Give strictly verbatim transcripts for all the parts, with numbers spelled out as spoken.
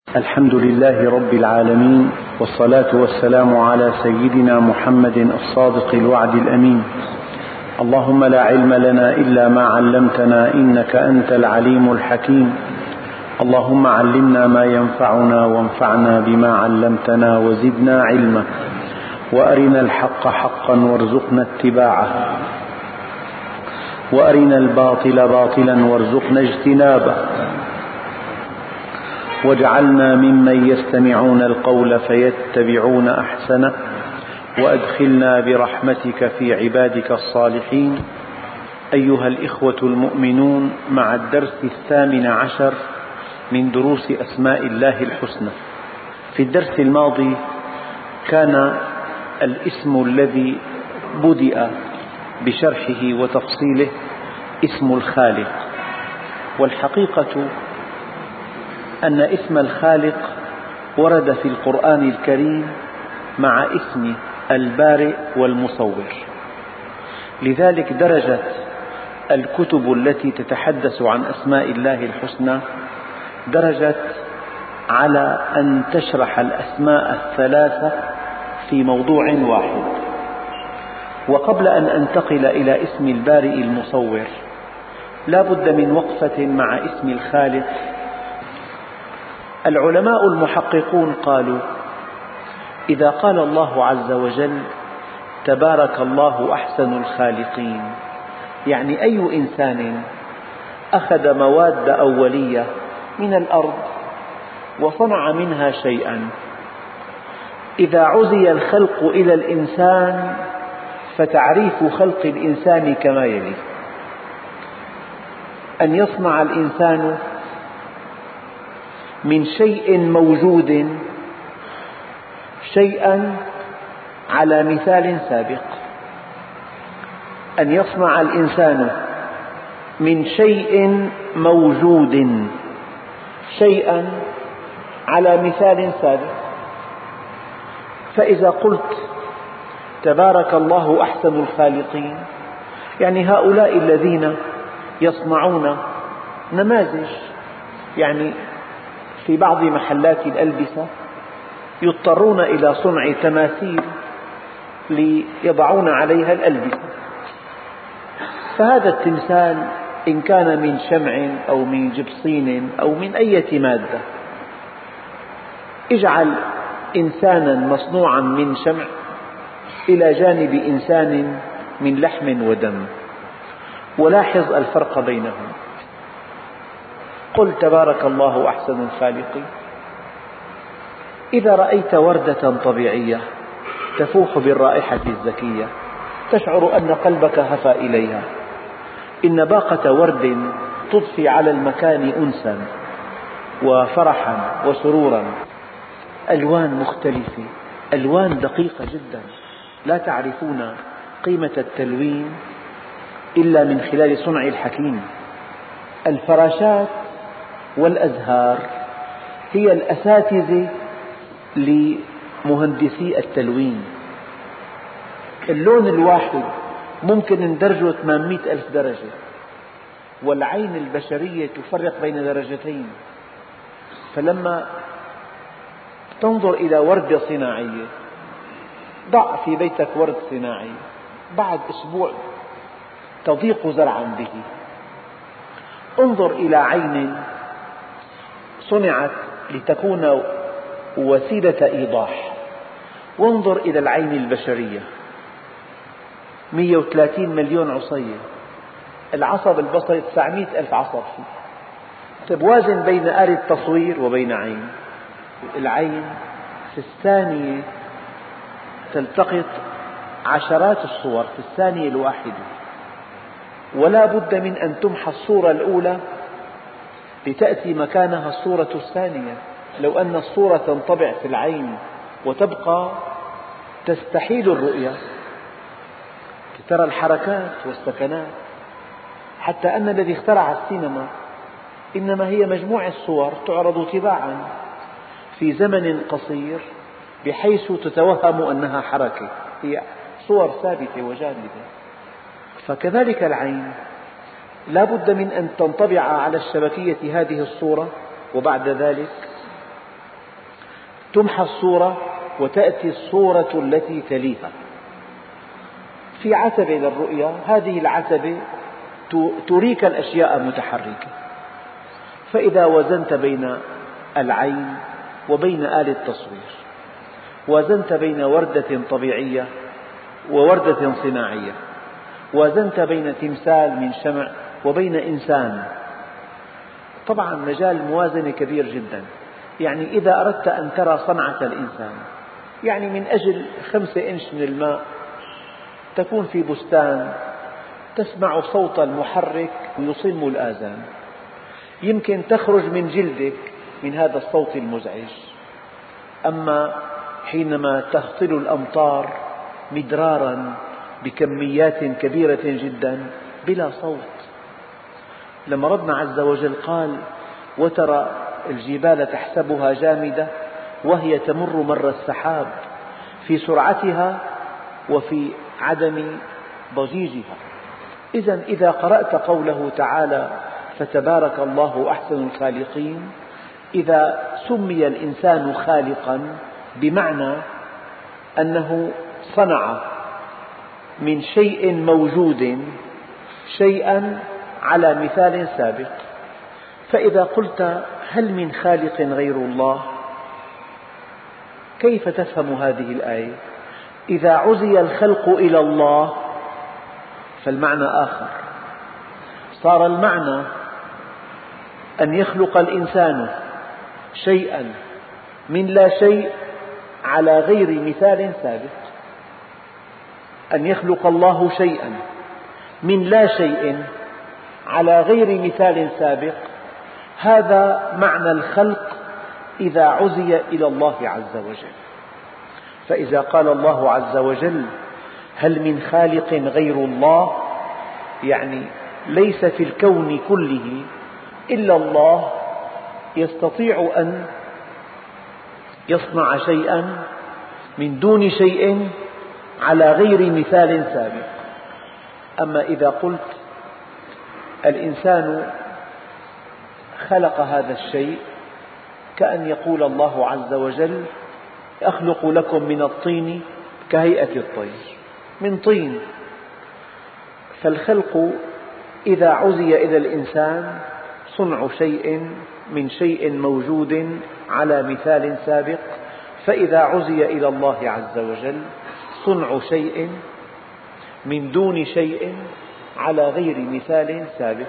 الحمد لله رب العالمين، والصلاة والسلام على سيدنا محمد الصادق الوعد الأمين. اللهم لا علم لنا إلا ما علمتنا إنك أنت العليم الحكيم. اللهم علمنا ما ينفعنا وانفعنا بما علمتنا وزدنا علما، وأرنا الحق حقا وارزقنا اتباعه، وأرنا الباطل باطلا وارزقنا اجتنابه، واجعلنا ممن يستمعون القول فيتبعون أحسنه، وأدخلنا برحمتك في عبادك الصالحين. أيها الإخوة المؤمنون، مع الدرس الثامن عشر من دروس أسماء الله الحسنى. في الدرس الماضي كان الاسم الذي بدأ بشرحه وتفصيله اسم الخالق، والحقيقة أن اسم الخالق ورد في القرآن الكريم مع اسم البارئ والمصور، لذلك درجت الكتب التي تتحدث عن أسماء الله الحسنى درجت على أن تشرح الأسماء الثلاثة في موضوع واحد. وقبل أن أنتقل إلى اسم البارئ المصور لا بد من وقفة مع اسم الخالق. العلماء المحققون قالوا: إذا قال الله عز وجل تبارك الله أحسن الخالقين، يعني أي إنسان أخذ مواد أولية من الأرض وصنع منها شيئا، إذا عزي الخلق إلى الإنسان فتعريف خلق الإنسان كما يلي: أن يصنع الإنسان من شيء موجود شيئا على مثال سابق. أن يصنع الإنسان من شيء موجود شيئا على مثال سابق. فإذا قلت تبارك الله أحسن الخالقين، يعني هؤلاء الذين يصنعون نماذج، يعني في بعض محلات الألبسة يضطرون إلى صنع تماثيل ليضعون عليها الألبسة، فهذا التمثال إن كان من شمع أو من جبصين أو من أي مادة، اجعل إنسانا مصنوعا من شمع إلى جانب إنسان من لحم ودم، ولاحظ الفرق بينهم. قل تبارك الله أحسن الخالقين. إذا رأيت وردة طبيعية تفوح بالرائحة الزكية تشعر أن قلبك هفى إليها. إن باقة ورد تضفي على المكان أنسا وفرحا وسرورا. ألوان مختلفة، ألوان دقيقة جدا، لا تعرفون قيمة التلوين إلا من خلال صنع الحكيم. الفراشات والأزهار هي الأساتذة لمهندسي التلوين. اللون الواحد ممكن ندرجه ثمانمئة ألف درجة، والعين البشرية تفرق بين درجتين. فلما تنظر إلى وردة صناعية، ضع في بيتك ورد صناعي، بعد أسبوع تضيق زرعا به. انظر إلى عين صنعت لتكون وسيلة إيضاح، وانظر إلى العين البشرية، مئة وثلاثين مليون عصية، العصب البصري تسعمئة ألف عصب فيه. طيب وازن بين آلة تصوير وبين عين. العين في الثانية تلتقط عشرات الصور في الثانية الواحدة، ولا بد من أن تمحى الصورة الأولى لتأتي مكانها الصورة الثانية. لو أن الصورة تنطبع في العين وتبقى تستحيل الرؤية، ترى الحركات والسكنات. حتى أن الذي اخترع السينما إنما هي مجموعة صور تعرض تباعا في زمن قصير بحيث تتوهم أنها حركة، هي صور ثابتة وجامدة. فكذلك العين لا بد من أن تنطبع على الشبكية هذه الصورة، وبعد ذلك تمحى الصورة وتأتي الصورة التي تليها. في عتبة للرؤية، هذه العتبة تريك الأشياء متحركة، فإذا وزنت بين العين وبين آلة التصوير، وزنت بين وردة طبيعية ووردة صناعية، وزنت بين تمثال من شمع وبين إنسان، طبعا مجال الموازنة كبير جدا. يعني إذا أردت أن ترى صنعة الإنسان، يعني من أجل خمسة إنش من الماء تكون في بستان تسمع صوت المحرك يصم الآذان، يمكن تخرج من جلدك من هذا الصوت المزعج. أما حينما تهطل الأمطار مدرارا بكميات كبيرة جدا بلا صوت، لما ربنا عز وجل قال وترى الجبال تحسبها جامدة وهي تمر مر السحاب في سرعتها وفي عدم ضجيجها. إذن إذا قرأت قوله تعالى فتبارك الله أحسن الخالقين، إذا سمي الإنسان خالقا بمعنى أنه صنع من شيء موجود شيئا على مثال سابق. فإذا قلت هل من خالق غير الله؟ كيف تفهم هذه الآية؟ إذا عزي الخلق إلى الله فالمعنى آخر، صار المعنى أن يخلق الإنسان شيئا من لا شيء على غير مثال سابق، أن يخلق الله شيئا من لا شيء على غير مثال سابق، هذا معنى الخلق إذا عزي إلى الله عز وجل. فإذا قال الله عز وجل هل من خالق غير الله، يعني ليس في الكون كله إلا الله يستطيع أن يصنع شيئا من دون شيء على غير مثال سابق. أما إذا قلت الإنسان خلق هذا الشيء، كأن يقول الله عز وجل أخلق لكم من الطين كهيئة الطير، من طين. فالخلق إذا عزي إلى الإنسان صنع شيء من شيء موجود على مثال سابق، فإذا عزي إلى الله عز وجل صنع شيء من دون شيء على غير مثال سابق.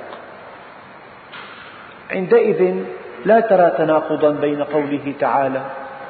عندئذ لا ترى تناقضا بين قوله تعالى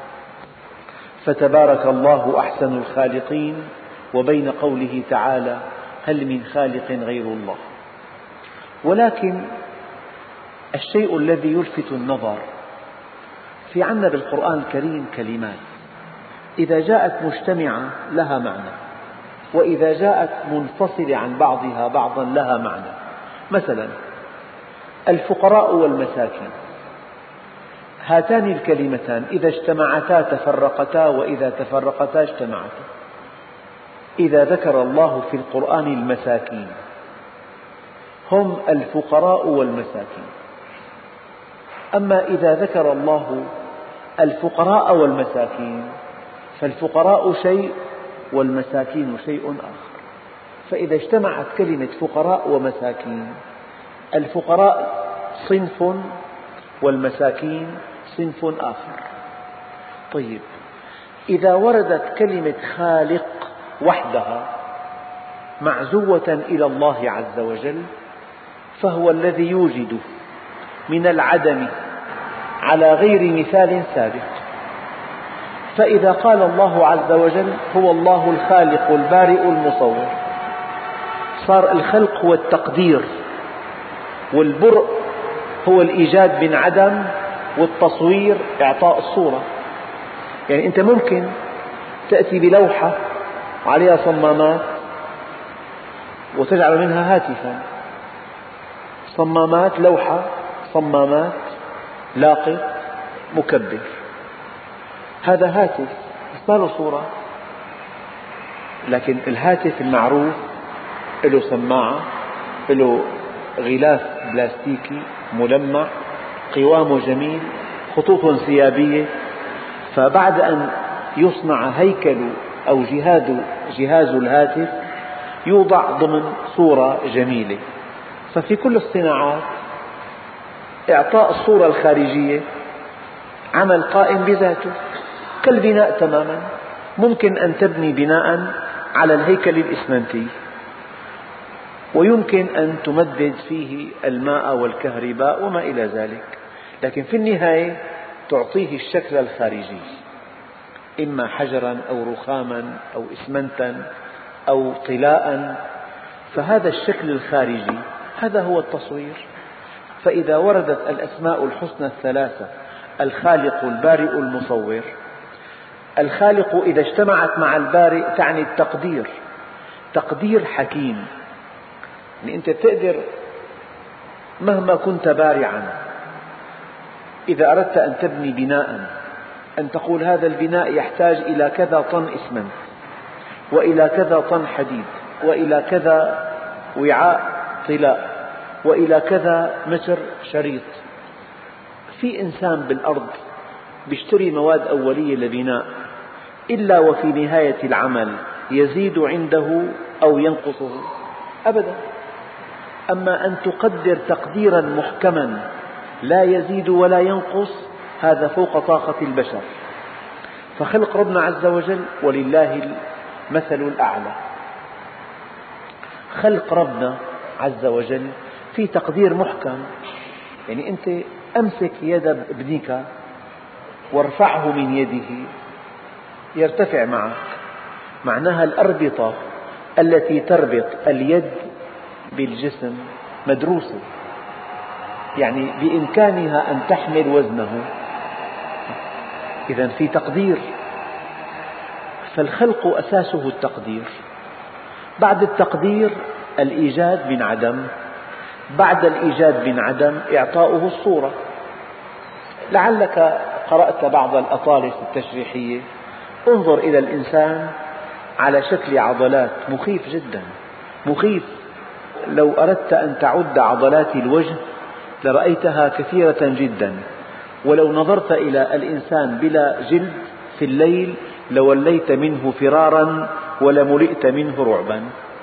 فتبارك الله أحسن الخالقين وبين قوله تعالى هل من خالق غير الله. ولكن الشيء الذي يلفت النظر في عنا بالقرآن الكريم كلمات إذا جاءت مجتمعة لها معنى، وإذا جاءت منفصلة عن بعضها بعضا لها معنى. مثلا الفقراء والمساكين، هاتان الكلمتان إذا اجتمعتا تفرقتا، وإذا تفرقتا اجتمعتا. إذا ذكر الله في القرآن المساكين هم الفقراء والمساكين، أما إذا ذكر الله الفقراء والمساكين فالفقراء شيء والمساكين شيء آخر. فإذا اجتمعت كلمة فقراء ومساكين، الفقراء صنف والمساكين صنف آخر. طيب، إذا وردت كلمة خالق وحدها معزوة إلى الله عز وجل، فهو الذي يوجد من العدم على غير مثال سابق. فإذا قال الله عز وجل هو الله الخالق البارئ المصور، صار الخلق هو التقدير، والبرء هو الإيجاد من عدم، والتصوير إعطاء الصورة. يعني أنت ممكن تأتي بلوحة عليها صمامات وتجعل منها هاتفا، صمامات لوحة، صمامات لاقط مكبر، هذا هاتف بس ما له صورة. لكن الهاتف المعروف له سماعة، له غلاف بلاستيكي ملمع، قوامه جميل، خطوط انسيابية، فبعد أن يصنع هيكل أو جهاز, جهاز الهاتف يوضع ضمن صورة جميلة. ففي كل الصناعات إعطاء الصورة الخارجية عمل قائم بذاته كالبناء تماما. ممكن أن تبني بناء على الهيكل الإسمنتي، ويمكن أن تمدد فيه الماء والكهرباء وما إلى ذلك، لكن في النهاية تعطيه الشكل الخارجي، إما حجرا أو رخاما أو إسمنتا أو طلاء. فهذا الشكل الخارجي هذا هو التصوير. فإذا وردت الأسماء الحسنى الثلاثة الخالق البارئ المصور، الخالق إذا اجتمعت مع البارئ تعني التقدير، تقدير حكيم. يعني أنت تقدر مهما كنت بارعا، إذا أردت أن تبني بناء أن تقول هذا البناء يحتاج إلى كذا طن إسمنت، وإلى كذا طن حديد، وإلى كذا وعاء طلاء، وإلى كذا متر شريط. في إنسان بالأرض يشتري مواد أولية لبناء إلا وفي نهاية العمل يزيد عنده أو ينقصه؟ أبدا. أما أن تقدر تقديرا محكما لا يزيد ولا ينقص، هذا فوق طاقة البشر. فخلق ربنا عز وجل ولله المثل الأعلى. خلق ربنا عز وجل في تقدير محكم. يعني أنت أمسك يد ابنك وارفعه من يده يرتفع معك، معناها الأربطة التي تربط اليد بالجسم مدروسة، يعني بإمكانها أن تحمل وزنه. إذن في تقدير. فالخلق أساسه التقدير. بعد التقدير الإيجاد من عدم، بعد الإيجاد من عدم إعطاؤه الصورة. لعلك قرأت بعض الأطالس التشريحية. انظر إلى الإنسان على شكل عضلات، مخيف جدا، مخيف. لو أردت أن تعد عضلات الوجه لرأيتها كثيرة جدا، ولو نظرت إلى الإنسان بلا جلد في الليل لوليت منه فرارا ولملئت منه رعبا.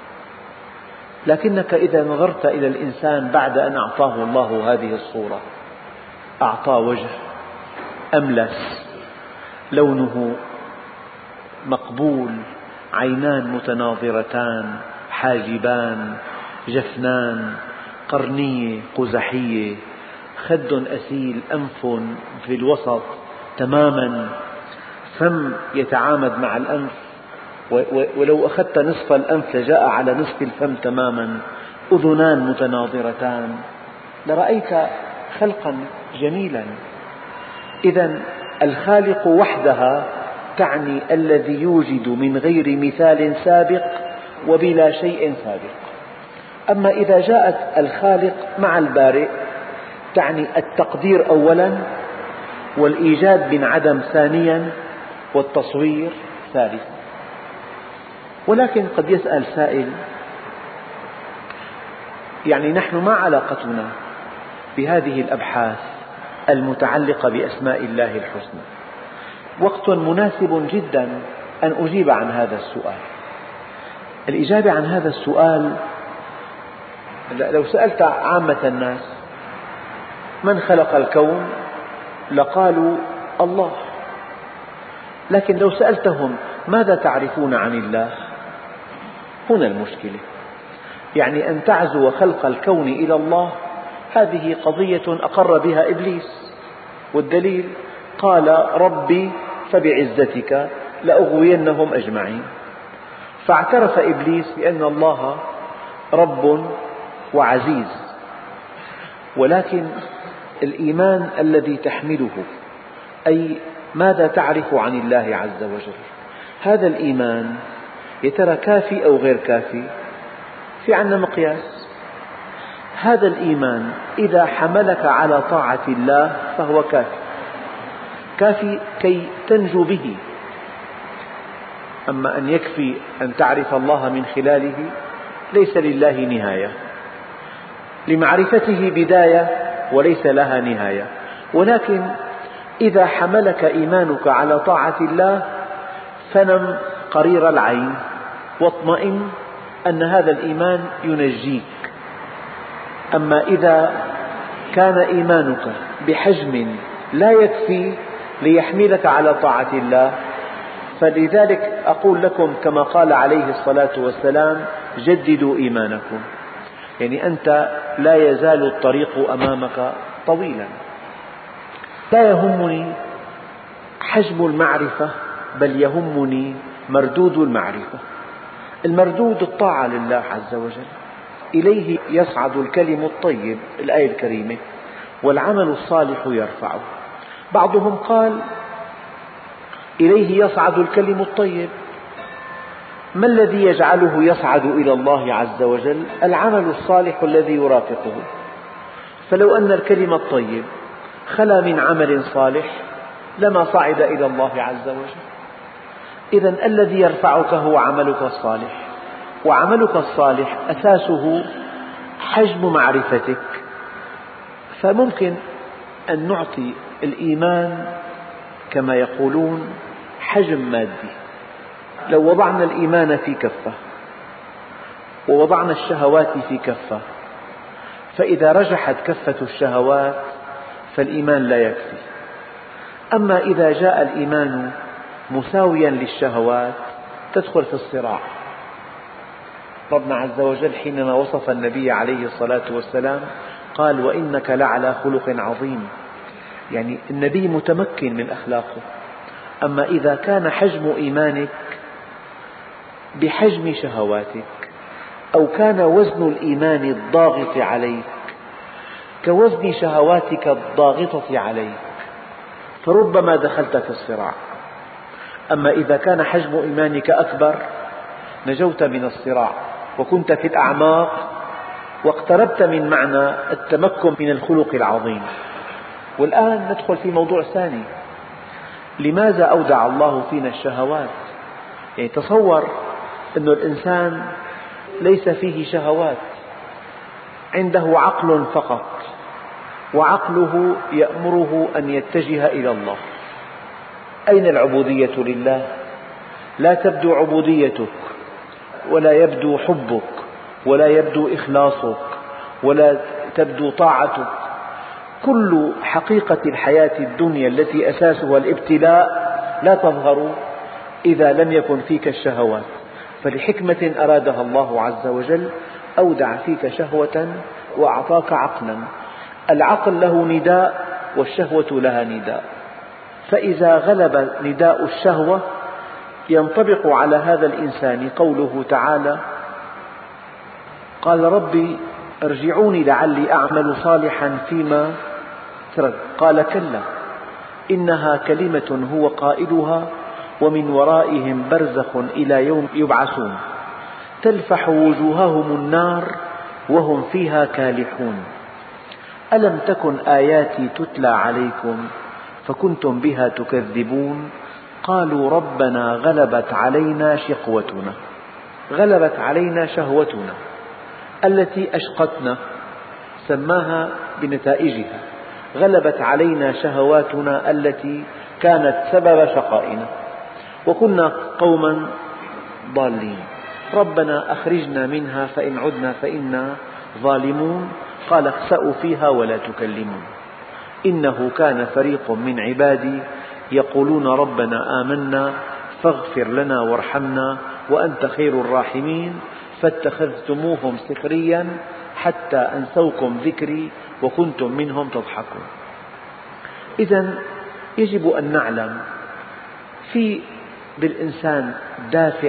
لكنك إذا نظرت إلى الإنسان بعد أن أعطاه الله هذه الصورة، أعطى وجه أملس، لونه مقبول، عينان متناظرتان، حاجبان، جفنان، قرنية قزحية، خد أسيل، أنف في الوسط تماما، فم يتعامد مع الأنف، ولو أخذت نصف الأنف لجاء على نصف الفم تماما، أذنان متناظرتان، لرأيت خلقا جميلا. إذن الخالق وحدها تعني الذي يوجد من غير مثال سابق وبلا شيء سابق. أما إذا جاءت الخالق مع البارئ تعني التقدير أولا، والإيجاد من عدم ثانيا، والتصوير ثالثا. ولكن قد يسأل سائل، يعني نحن ما علاقتنا بهذه الأبحاث المتعلقة بأسماء الله الحسنى؟ وقت مناسب جدا أن أجيب عن هذا السؤال. الإجابة عن هذا السؤال، لو سألت عامة الناس من خلق الكون لقالوا الله. لكن لو سألتهم ماذا تعرفون عن الله؟ هنا المشكلة. يعني أن تعزو خلق الكون إلى الله هذه قضية أقر بها إبليس، والدليل قال ربي فبعزتك لأغوينهم أجمعين. فاعترف إبليس بأن الله رب وعزيز، ولكن الإيمان الذي تحمله، أي ماذا تعرف عن الله عز وجل، هذا الإيمان يا ترى كافي أو غير كافي؟ في عندنا مقياس. هذا الإيمان إذا حملك على طاعة الله فهو كافي، كافي كي تنجو به. أما أن يكفي أن تعرف الله من خلاله ليس لله نهاية، لمعرفته بداية وليس لها نهاية. ولكن إذا حملك إيمانك على طاعة الله فنم قرير العين واطمئن أن هذا الإيمان ينجيك. أما إذا كان إيمانك بحجم لا يكفي ليحملك على طاعة الله، فلذلك أقول لكم كما قال عليه الصلاة والسلام: جددوا إيمانكم. يعني أنت لا يزال الطريق أمامك طويلا. لا يهمني حجم المعرفة، بل يهمني مردود المعرفة. المردود الطاعة لله عز وجل، إليه يصعد الكلم الطيب، الآية الكريمة، والعمل الصالح يرفعه. بعضهم قال: إليه يصعد الكلم الطيب، ما الذي يجعله يصعد إلى الله عز وجل؟ العمل الصالح الذي يرافقه. فلو أن الكلم الطيب خلا من عمل صالح لما صعد إلى الله عز وجل. إذن الذي يرفعك هو عملك الصالح، وعملك الصالح أساسه حجم معرفتك. فممكن أن نعطي الإيمان كما يقولون حجم مادي. لو وضعنا الإيمان في كفة ووضعنا الشهوات في كفة، فإذا رجحت كفة الشهوات فالإيمان لا يكفي. أما إذا جاء الإيمان مساويا للشهوات تدخل في الصراع. ربنا عز وجل حينما وصف النبي عليه الصلاة والسلام قال: وإنك لعلى خلق عظيم. يعني النبي متمكن من أخلاقه. أما إذا كان حجم إيمانك بحجم شهواتك، أو كان وزن الإيمان الضاغط عليك كوزن شهواتك الضاغطة عليك، فربما دخلت في الصراع. أما إذا كان حجم إيمانك أكبر نجوت من الصراع وكنت في الأعماق واقتربت من معنى التمكن من الخلق العظيم. والآن ندخل في موضوع ثاني: لماذا أودع الله فينا الشهوات؟ يعني تصور أن الإنسان ليس فيه شهوات، عنده عقل فقط، وعقله يأمره أن يتجه إلى الله. أين العبودية لله؟ لا تبدو عبوديتك، ولا يبدو حبك، ولا يبدو إخلاصك، ولا تبدو طاعتك. كل حقيقة الحياة الدنيا التي أساسها الابتلاء لا تظهر إذا لم يكن فيك الشهوات. فلحكمة أرادها الله عز وجل أودع فيك شهوة وأعطاك عقلا. العقل له نداء والشهوة لها نداء، فإذا غلب نداء الشهوة ينطبق على هذا الإنسان قوله تعالى: قال ربي ارجعوني لعلي أعمل صالحا فيما ترك. قال كلا إنها كلمة هو قائلها ومن ورائهم برزخ إلى يوم يبعثون تلفح وجوههم النار وهم فيها كالحون ألم تكن آياتي تتلى عليكم فكنتم بها تكذبون قالوا ربنا غلبت علينا شقوتنا. غلبت علينا شهوتنا التي أشقتنا، سماها بنتائجها. غلبت علينا شهواتنا التي كانت سبب شقائنا، وكنا قوما ضالين. ربنا أخرجنا منها فإن عدنا فإنا ظالمون قال اخسأوا فيها ولا تكلمون إنه كان فريق من عبادي يقولون ربنا آمنا فاغفر لنا وارحمنا وأنت خير الراحمين فاتخذتموهم سخريا حتى أنسوكم ذكري وكنتم منهم تضحكون. إذن يجب أن نعلم في بالإنسان دافع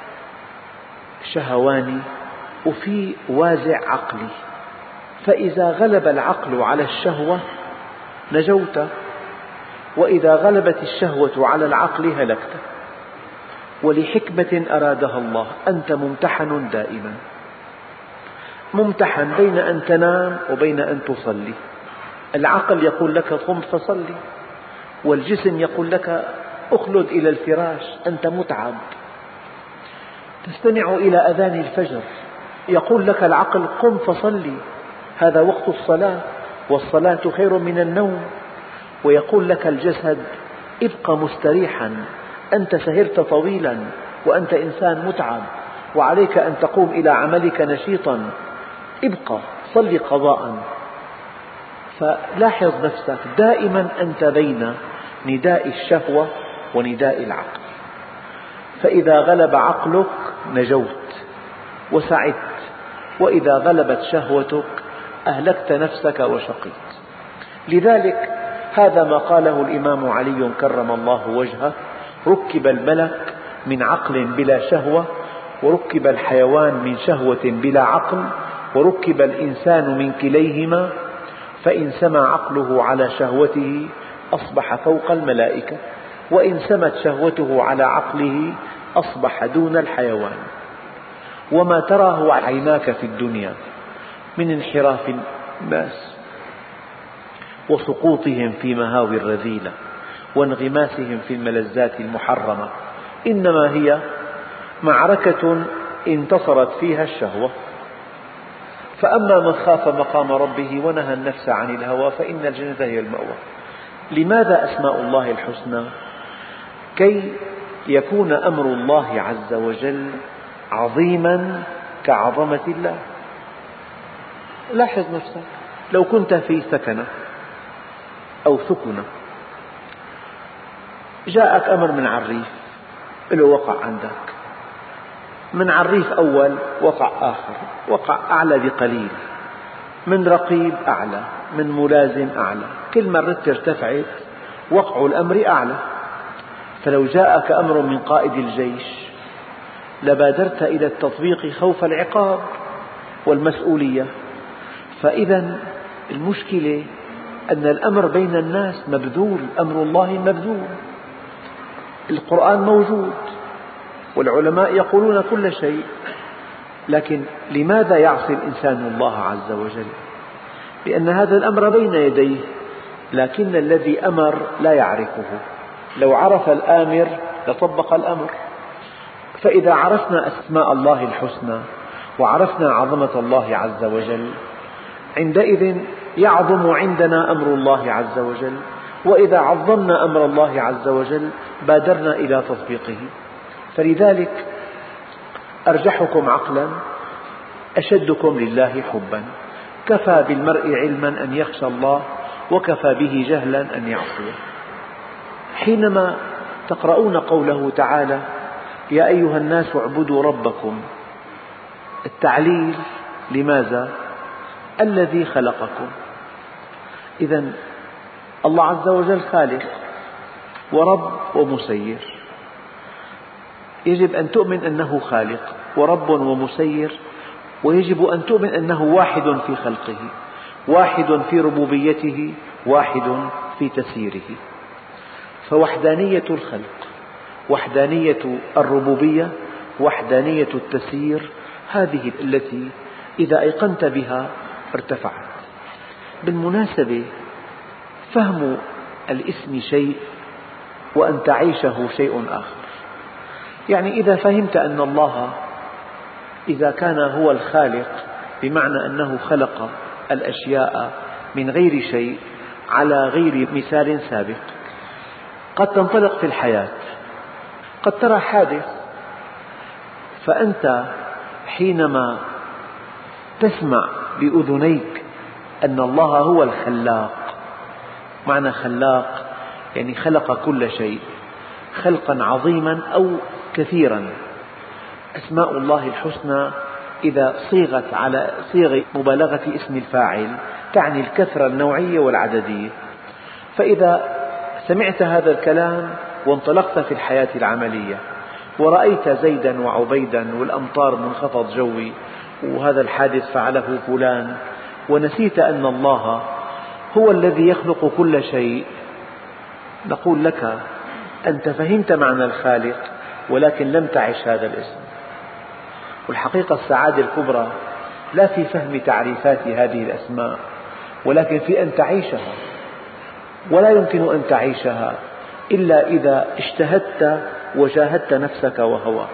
شهواني وفي وازع عقلي، فإذا غلب العقل على الشهوة نجوت، وإذا غلبت الشهوة على العقل هلكت. ولحكمة أرادها الله أنت ممتحن دائما، ممتحن بين أن تنام وبين أن تصلي. العقل يقول لك قم فصلي، والجسم يقول لك اخلد إلى الفراش أنت متعب. تستمع إلى أذان الفجر يقول لك العقل قم فصلي هذا وقت الصلاة والصلاة خير من النوم، ويقول لك الجسد ابق مستريحا، أنت سهرت طويلا وأنت إنسان متعب وعليك أن تقوم إلى عملك نشيطا، ابقى صل قضاء. فلاحظ نفسك دائما أنت بين نداء الشهوة ونداء العقل، فإذا غلب عقلك نجوت وسعدت، وإذا غلبت شهوتك أهلكت نفسك وشقيت. لذلك هذا ما قاله الإمام علي كرم الله وجهه: ركب الملك من عقل بلا شهوة، وركب الحيوان من شهوة بلا عقل، وركب الإنسان من كليهما، فإن سمى عقله على شهوته أصبح فوق الملائكة، وإن سمت شهوته على عقله أصبح دون الحيوان. وما تراه عيناك في الدنيا من انحراف الناس وسقوطهم في مهاوي الرذيلة وانغماسهم في الملذات المحرمة إنما هي معركة انتصرت فيها الشهوة. فأما من خاف مقام ربه ونهى النفس عن الهوى فإن الجنة هي المأوى. لماذا أسماء الله الحسنى؟ كي يكون أمر الله عز وجل عظيما كعظمة الله. لاحظ نفسك، لو كنت في سكنة أو سكنة جاءك أمر من عريف له وقع عندك، من عريف أول وقع آخر، وقع أعلى بقليل، من رقيب أعلى، من ملازم أعلى، كل مرة ارتفعت وقع الأمر أعلى. فلو جاءك أمر من قائد الجيش لبادرت إلى التطبيق خوف العقاب والمسؤولية. فإذا المشكلة أن الأمر بين الناس مبذول، أمر الله مبذول. القرآن موجود والعلماء يقولون كل شيء، لكن لماذا يعصي الإنسان الله عز وجل؟ لأن هذا الأمر بين يديه، لكن الذي أمر لا يعرفه. لو عرف الآمر لطبق الأمر. فإذا عرفنا أسماء الله الحسنى وعرفنا عظمة الله عز وجل عندئذ يعظم عندنا أمر الله عز وجل، وإذا عظمنا أمر الله عز وجل بادرنا إلى تطبيقه. فلذلك أرجحكم عقلا أشدكم لله حبا. كفى بالمرء علما أن يخشى الله، وكفى به جهلا أن يعصيه. حينما تقرؤون قوله تعالى: يا أيها الناس اعبدوا ربكم، التعليل لماذا؟ الذي خلقكم. إذن الله عز وجل خالق ورب ومسير، يجب أن تؤمن أنه خالق ورب ومسير، ويجب أن تؤمن أنه واحد في خلقه، واحد في ربوبيته، واحد في تسييره. فوحدانية الخلق، وحدانية الربوبية، وحدانية التسيير، هذه التي إذا أيقنت بها ارتفعت. بالمناسبة فهم الاسم شيء وأن تعيشه شيء آخر. يعني إذا فهمت أن الله إذا كان هو الخالق بمعنى أنه خلق الأشياء من غير شيء على غير مثال سابق، قد تنطلق في الحياة، قد ترى حادث، فأنت حينما تسمع بأذنيك أن الله هو الخلاق، معنى خلاق يعني خلق كل شيء خلقا عظيما أو كثيرا. أسماء الله الحسنى إذا صيغت على صيغة مبالغة اسم الفاعل تعني الكثرة النوعية والعددية. فإذا سمعت هذا الكلام وانطلقت في الحياة العملية ورأيت زيدا وعبيدا والأمطار منخفض جوي وهذا الحادث فعله فلان، ونسيت أن الله هو الذي يخلق كل شيء، نقول لك أنت فهمت معنى الخالق ولكن لم تعش هذا الاسم. والحقيقة السعادة الكبرى لا في فهم تعريفات هذه الأسماء، ولكن في أن تعيشها، ولا يمكن أن تعيشها إلا إذا اجتهدت وجاهدت نفسك وهواك.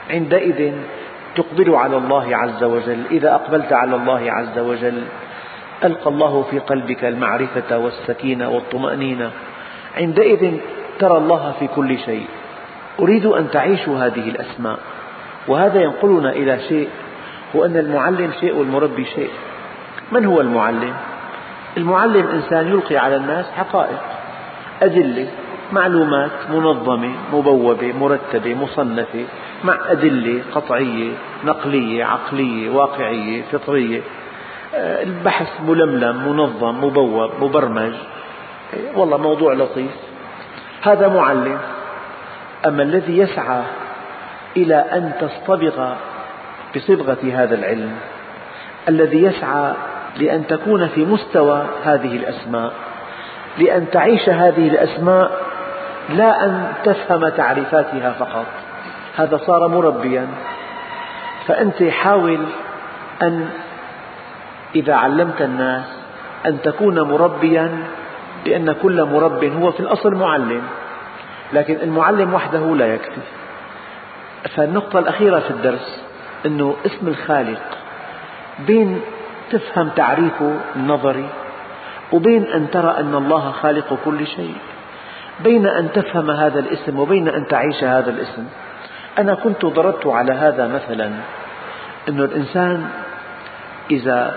عندئذ تقبل على الله عز وجل. إذا أقبلت على الله عز وجل ألقى الله في قلبك المعرفة والسكينة والطمأنينة، عندئذ ترى الله في كل شيء. أريد أن تعيشوا هذه الأسماء. وهذا ينقلنا إلى شيء، هو أن المعلم شيء والمربي شيء. من هو المعلم؟ المعلم إنسان يلقي على الناس حقائق، أدلة، معلومات منظمة مبوبة مرتبة مصنفة، مع أدلة قطعية نقلية عقلية واقعية فطرية، البحث ململم منظم مبوب مبرمج، والله موضوع لطيف، هذا معلم. أما الذي يسعى إلى أن تصطبغ بصبغة هذا العلم، الذي يسعى لأن تكون في مستوى هذه الأسماء، لأن تعيش هذه الأسماء لا أن تفهم تعريفاتها فقط، هذا صار مربيا. فأنت حاول أن إذا علمت الناس أن تكون مربيا، لأن كل مرب هو في الأصل معلم، لكن المعلم وحده لا يكفي. فالنقطة الأخيرة في الدرس أنه اسم الخالق بين تفهم تعريفه النظري وبين أن ترى أن الله خالق كل شيء، بين أن تفهم هذا الاسم وبين أن تعيش هذا الاسم. أنا كنت ضربت على هذا مثلا، أن الإنسان إذا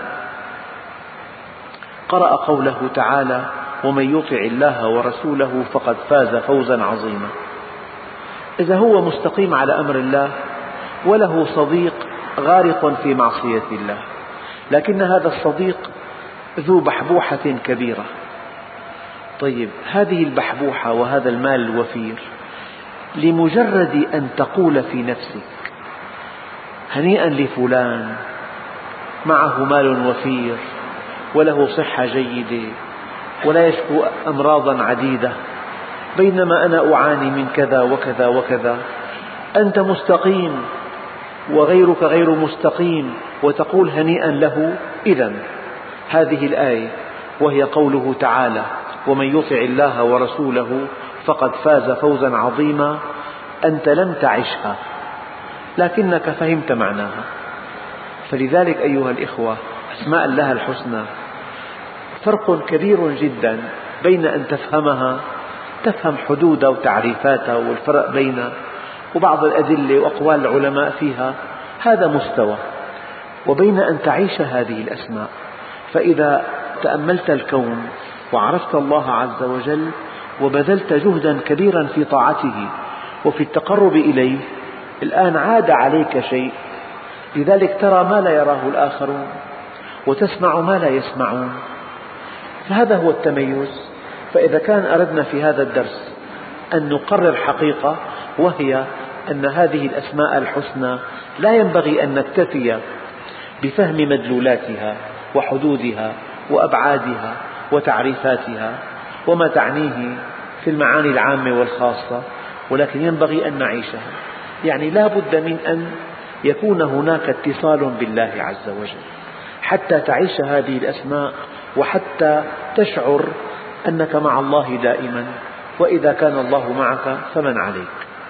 قرأ قوله تعالى ومن يطع الله ورسوله فقد فاز فوزا عظيما، إذا هو مستقيم على أمر الله وله صديق غارق في معصية الله، لكن هذا الصديق ذو بحبوحة كبيرة، طيب هذه البحبوحة وهذا المال الوفير لمجرد أن تقول في نفسك هنيئا لفلان معه مال وفير وله صحة جيدة ولا يشكو أمراضا عديدة، بينما أنا أعاني من كذا وكذا وكذا، أنت مستقيم وغيرك غير مستقيم وتقول هنيئا له. إذن هذه الآية وهي قوله تعالى ومن يطع الله ورسوله فقد فاز فوزا عظيما، أنت لم تعشها لكنك فهمت معناها. فلذلك أيها الإخوة، أسماء الله الحسنى فرق كبير جدا بين أن تفهمها، تفهم حدودها وتعريفاتها والفرق بينها وبعض الأدلة وأقوال العلماء فيها، هذا مستوى، وبين أن تعيش هذه الأسماء. فإذا تأملت الكون وعرفت الله عز وجل وبذلت جهدا كبيرا في طاعته وفي التقرب إليه، الآن عاد عليك شيء، لذلك ترى ما لا يراه الآخرون وتسمع ما لا يسمعون، فهذا هو التميز. فإذا كان أردنا في هذا الدرس أن نقرر حقيقة، وهي أن هذه الأسماء الحسنى لا ينبغي أن نكتفي بفهم مدلولاتها وحدودها وأبعادها وتعريفاتها وما تعنيه في المعاني العامة والخاصة، ولكن ينبغي أن نعيشها. يعني لا بد من أن يكون هناك اتصال بالله عز وجل حتى تعيش هذه الأسماء، وحتى تشعر أنك مع الله دائما، وإذا كان الله معك فمن عليك.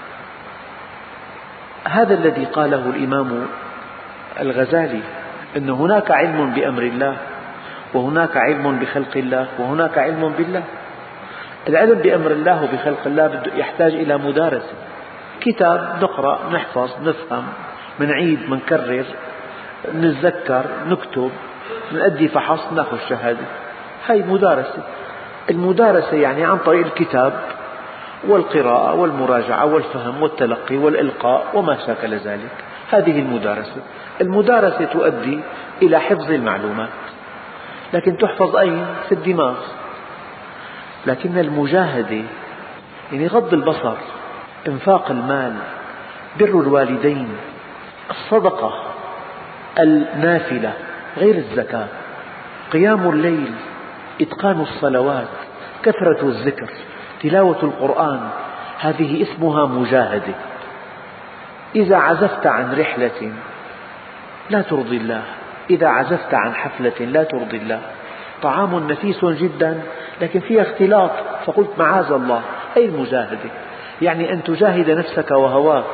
هذا الذي قاله الإمام الغزالي، أن هناك علم بأمر الله وهناك علم بخلق الله وهناك علم بالله. العلم بأمر الله وبخلق الله يحتاج إلى مدارسة، كتاب نقرأ نحفظ نفهم منعيد منكرر نتذكر نكتب نؤدي فحص نأخذ شهادة، هذه مدارسة. المدارسة يعني عن طريق الكتاب والقراءة والمراجعة والفهم والتلقي والإلقاء وما شاكل ذلك، هذه المدارسة. المدارسة تؤدي إلى حفظ المعلومات، لكن تحفظ أين؟ في الدماغ. لكن المجاهدة يعني غض البصر، إنفاق المال، بر الوالدين، الصدقة النافلة غير الزكاة، قيام الليل، إتقان الصلوات، كثرة الذكر، تلاوة القرآن، هذه اسمها مجاهدة. إذا عزفت عن رحلة لا ترضي الله، إذا عزفت عن حفلة لا ترضي الله، طعام نفيس جدا لكن فيها اختلاط فقلت معاذ الله، هذه المجاهدة، يعني أن تجاهد نفسك وهواك.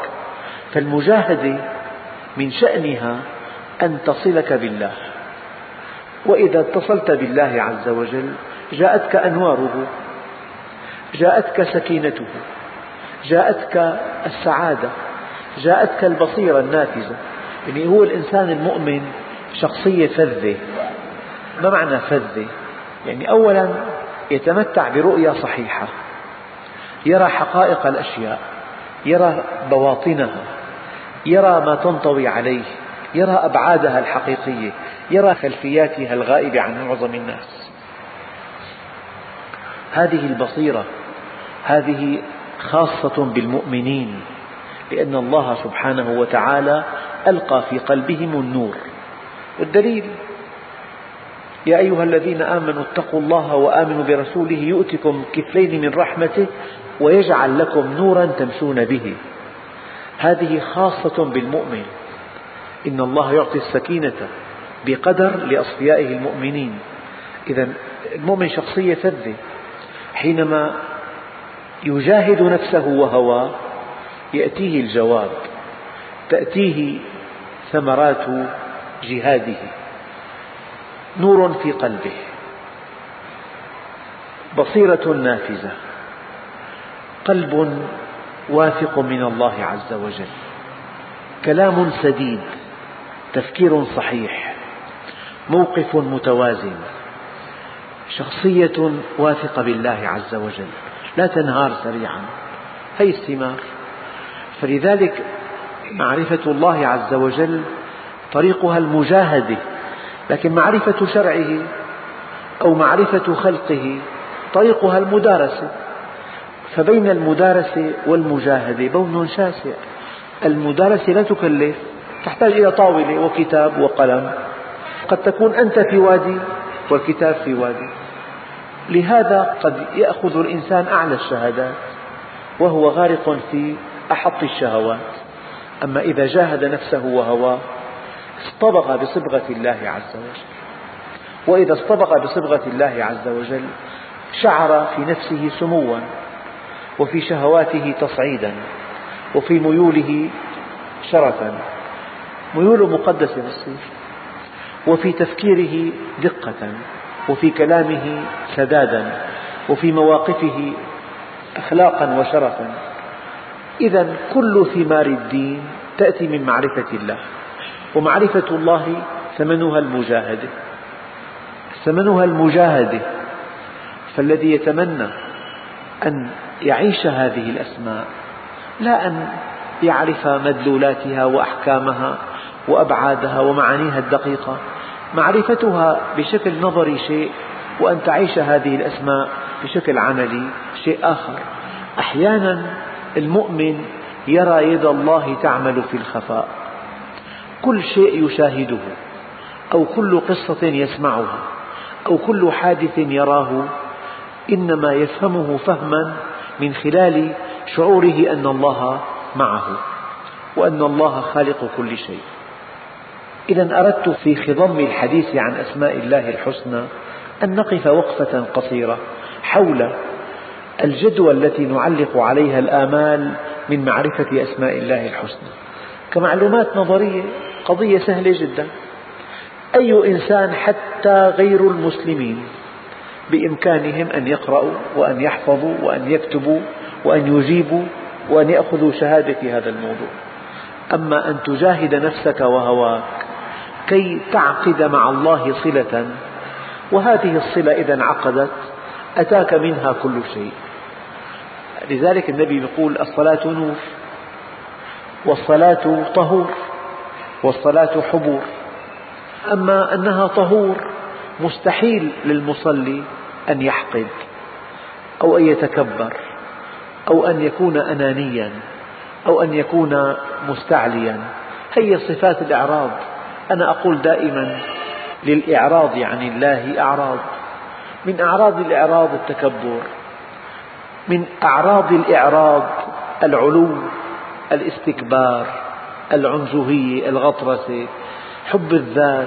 فالمجاهدة من شأنها أن تصلك بالله، وإذا اتصلت بالله عز وجل جاءتك أنواره، جاءتك سكينته، جاءتك السعادة، جاءتك البصيرة النافذة. يعني هو الإنسان المؤمن شخصية فذة. ما معنى فذة؟ يعني أولا يتمتع برؤية صحيحة، يرى حقائق الأشياء، يرى بواطنها، يرى ما تنطوي عليه، يرى أبعادها الحقيقية، يرى خلفياتها الغائبة عن معظم الناس. هذه البصيرة هذه خاصة بالمؤمنين، لأن الله سبحانه وتعالى ألقى في قلبهم النور. والدليل: يا أيها الذين آمنوا اتقوا الله وآمنوا برسوله يؤتكم كفلين من رحمته ويجعل لكم نورا تمشون به. هذه خاصة بالمؤمن. إن الله يعطي السكينة بقدر لأصفيائه المؤمنين. إذا المؤمن شخصية فذة، حينما يجاهد نفسه وهواه يأتيه الجواب، تأتيه ثمرات جهاده. نور في قلبه، بصيرة نافذة، قلب واثق من الله عز وجل، كلام سديد، تفكير صحيح، موقف متوازن، شخصية واثقة بالله عز وجل، لا تنهار سريعا. هذه الثمار. فلذلك معرفة الله عز وجل طريقها المجاهدة، لكن معرفة شرعه أو معرفة خلقه طريقها المدارسة. فبين المدارسة والمجاهدة بون شاسع. المدارسة لا تكلف، تحتاج إلى طاولة وكتاب وقلم. قد تكون أنت في وادي والكتاب في وادي، لهذا قد يأخذ الإنسان أعلى الشهادات وهو غارق في أحط الشهوات. أما إذا جاهد نفسه وهواه اصطبغ بصبغة الله عز وجل، وإذا اصطبغ بصبغة الله عز وجل شعر في نفسه سموا، وفي شهواته تصعيدا، وفي ميوله شرفا، ميول مقدسة بالصير، وفي تفكيره دقة، وفي كلامه سدادا، وفي مواقفه أخلاقا وشرفا. إذا كل ثمار الدين تأتي من معرفة الله، ومعرفة الله ثمنها المجاهدة، ثمنها المجاهدة. فالذي يتمنى أن يعيش هذه الأسماء لا أن يعرف مدلولاتها وأحكامها وأبعادها ومعانيها الدقيقة، معرفتها بشكل نظري شيء، وأن تعيش هذه الأسماء بشكل عملي شيء آخر. أحيانا المؤمن يرى يد الله تعمل في الخفاء، كل شيء يشاهده أو كل قصة يسمعها أو كل حادث يراه إنما يفهمه فهما من خلال شعوره أن الله معه وأن الله خالق كل شيء. إذا أردت في خضم الحديث عن أسماء الله الحسنى أن نقف وقفة قصيرة حول الجدوى التي نعلق عليها الآمال من معرفة أسماء الله الحسنى. كمعلومات نظرية قضية سهلة جدا. أي إنسان حتى غير المسلمين بإمكانهم أن يقرأوا وأن يحفظوا وأن يكتبوا وأن يجيبوا وأن يأخذوا شهادة في هذا الموضوع. أما أن تجاهد نفسك وهواك كي تعقد مع الله صلة، وهذه الصلة إذا انعقدت أتاك منها كل شيء. لذلك النبي يقول: الصلاة نور، والصلاة طهور، والصلاة حبور. أما أنها طهور مستحيل للمصلي أن يحقد أو أن يتكبر أو أن يكون أنانيا أو أن يكون مستعليا. هي صفات الإعراض. أنا أقول دائما للإعراض عن الله أعراض. من أعراض الإعراض التكبر، من أعراض الإعراض العلو، الاستكبار، العنزهية، الغطرسة، حب الذات،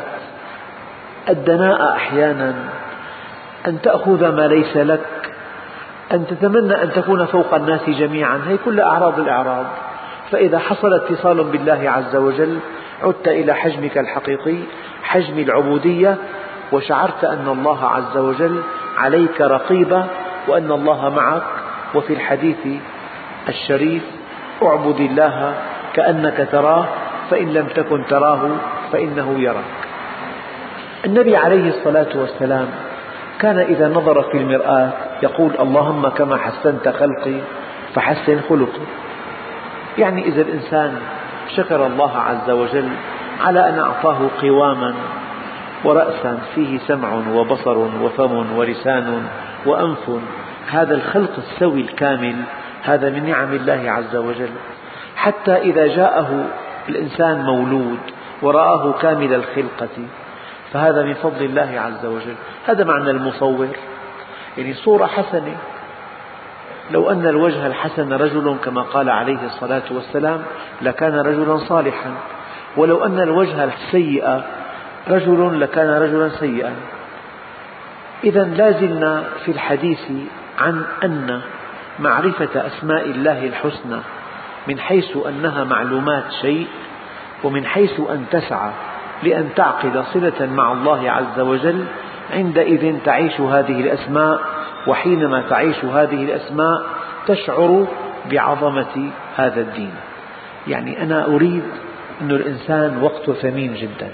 الدناءة، أحيانا أن تأخذ ما ليس لك، أن تتمنى أن تكون فوق الناس جميعا. هذه كلها أعراض الإعراض. فإذا حصل اتصال بالله عز وجل عدت إلى حجمك الحقيقي، حجم العبودية، وشعرت أن الله عز وجل عليك رقيبا وأن الله معك. وفي الحديث الشريف: اعبد الله كأنك تراه فإن لم تكن تراه فإنه يراك. النبي عليه الصلاة والسلام كان إذا نظر في المرآة يقول: اللهم كما حسنت خلقي فحسن خلقي. يعني إذا الإنسان شكر الله عز وجل على أن أعطاه قواما ورأسا فيه سمع وبصر وفم ولسان وأنف، هذا الخلق السوي الكامل هذا من نعم الله عز وجل. حتى إذا جاءه الإنسان مولود ورآه كامل الخلقة فهذا من فضل الله عز وجل. هذا معنى المصور، يعني صورة حسنة. لو أن الوجه الحسن رجل كما قال عليه الصلاة والسلام لكان رجلا صالحا، ولو أن الوجه السيء رجل لكان رجلا سيئا. إذا لازلنا في الحديث عن أن معرفة أسماء الله الحسنى من حيث أنها معلومات شيء، ومن حيث أن تسعى لأن تعقد صلة مع الله عز وجل، عندئذ تعيش هذه الأسماء. وحينما تعيش هذه الأسماء تشعر بعظمة هذا الدين. يعني أنا أريد أن الإنسان وقته ثمين جدا،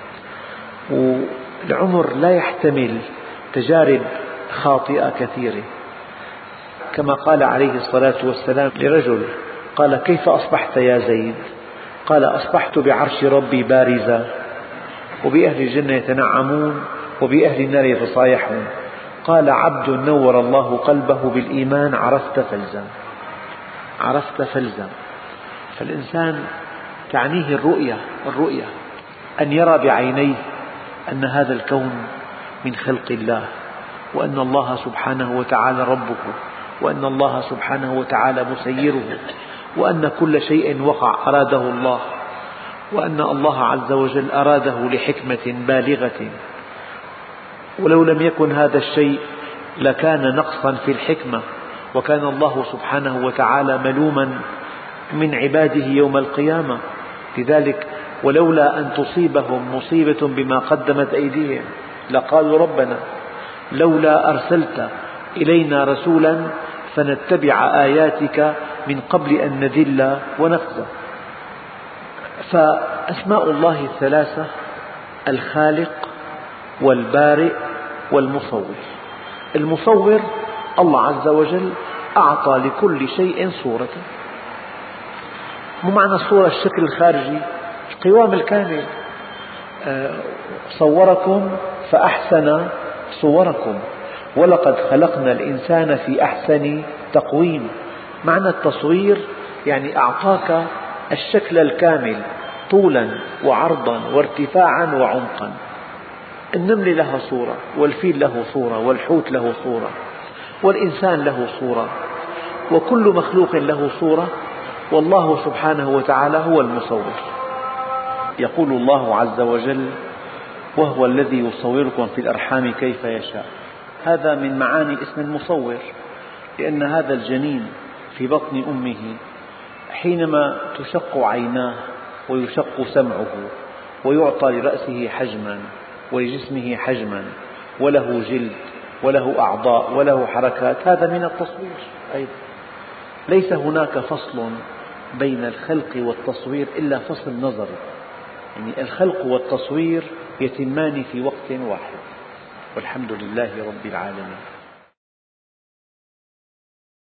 والعمر لا يحتمل تجارب خاطئة كثيرة. كما قال عليه الصلاة والسلام لرجل قال: كيف أصبحت يا زيد؟ قال: أصبحت بعرش ربي بارزا، وبأهل الجنة يتنعمون وبأهل النار يتصايحون. قال: عبد نور الله قلبه بالإيمان عرفت فالزم. عرفت فالزم. فالإنسان تعنيه الرؤية الرؤية أن يرى بعينيه أن هذا الكون من خلق الله، وأن الله سبحانه وتعالى ربه، وأن الله سبحانه وتعالى مسيره، وأن كل شيء وقع أراده الله، وأن الله عز وجل أراده لحكمة بالغة، ولو لم يكن هذا الشيء لكان نقصا في الحكمة، وكان الله سبحانه وتعالى ملوما من عباده يوم القيامة. لذلك ولولا أن تصيبهم مصيبة بما قدمت أيديهم لقالوا ربنا لولا أرسلت إلينا رسولا فنتبع آياتك من قبل أن نذل ونخزى. فأسماء الله الثلاثة: الخالق والبارئ والمصور. المصور الله عز وجل أعطى لكل شيء صورة. مو معنى الصورة الشكل الخارجي، القوام الكامل. صوركم فأحسن صوركم ولقد خلقنا الإنسان في أحسن تقويم. معنى التصوير يعني أعطاك الشكل الكامل طولا وعرضا وارتفاعا وعمقا. النمل له صورة، والفيل له صورة، والحوت له صورة، والإنسان له صورة، وكل مخلوق له صورة، والله سبحانه وتعالى هو المصور. يقول الله عز وجل: وهو الذي يصوركم في الأرحام كيف يشاء. هذا من معاني اسم المصور، لأن هذا الجنين في بطن أمه حينما تشق عيناه ويشق سمعه ويعطى لرأسه حجما ولجسمه حجما وله جلد وله أعضاء وله حركات، هذا من التصوير أيضا. ليس هناك فصل بين الخلق والتصوير إلا فصل نظري، يعني الخلق والتصوير يتمان في وقت واحد. والحمد لله رب العالمين.